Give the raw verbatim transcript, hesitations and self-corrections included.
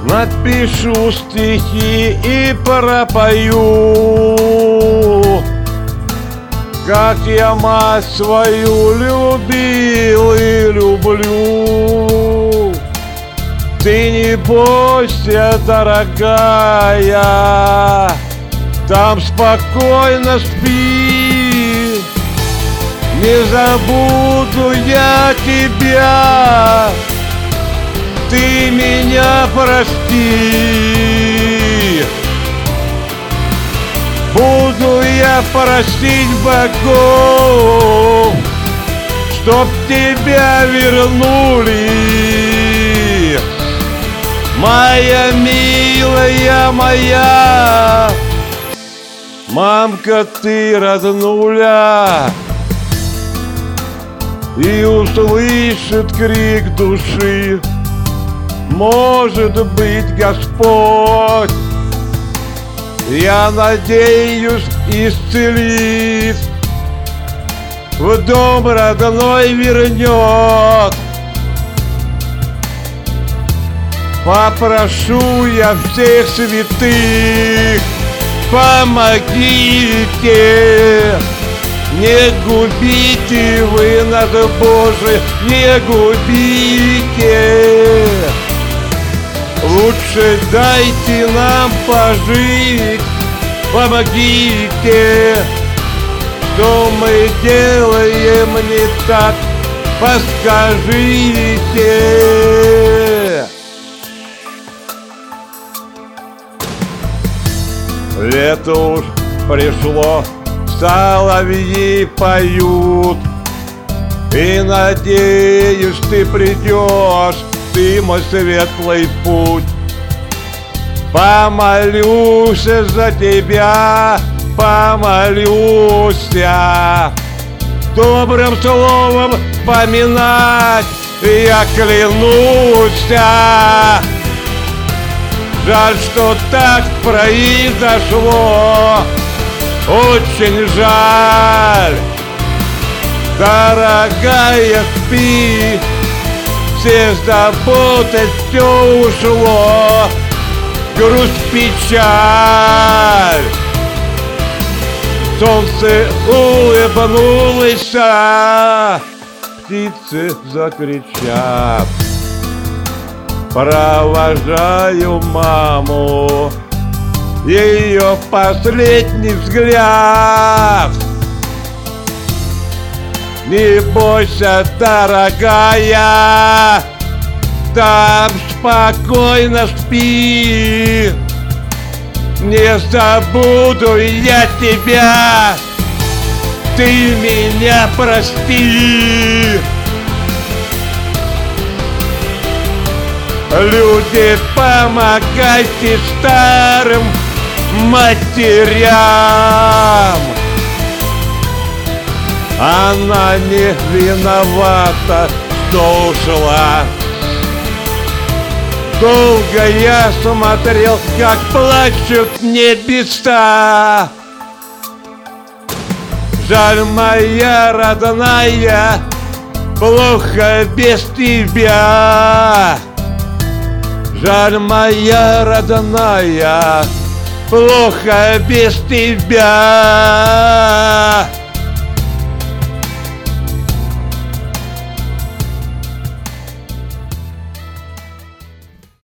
Напишу стихи и пропою, как я мать свою любил и люблю. Ты не бойся, дорогая, там спокойно спи. Не забуду я тебя, ты меня прости. Буду я просить богов, чтоб тебя вернули. Моя милая моя, мамка ты роднуля, и услышит крик души, может быть, Господь, я надеюсь, исцелит, в дом родной вернет. Попрошу я всех святых, помогите, не губите вы нас, Боже, не губите. Лучше дайте нам пожить, помогите. Что мы делаем не так, подскажите. Лето уж пришло, соловьи поют, и надеюсь, ты придешь, ты мой светлый путь. Помолюсь за тебя, помолюсь, добрым словом поминать я клянусь. Жаль, что так произошло, очень жаль. Дорогая, спи, все заботы, все ушло, грусть, печаль. Солнце улыбнулось, птицы закричат. Провожаю маму, ее последний взгляд. Не бойся, дорогая, там спокойно спи. Не забуду я тебя, ты меня прости. Люди, помогайте старым матерям. Она не виновата, что ушла. Долго я смотрел, как плачут небеса. Жаль, моя родная, плохо без тебя. Жаль, моя родная, плохо без тебя.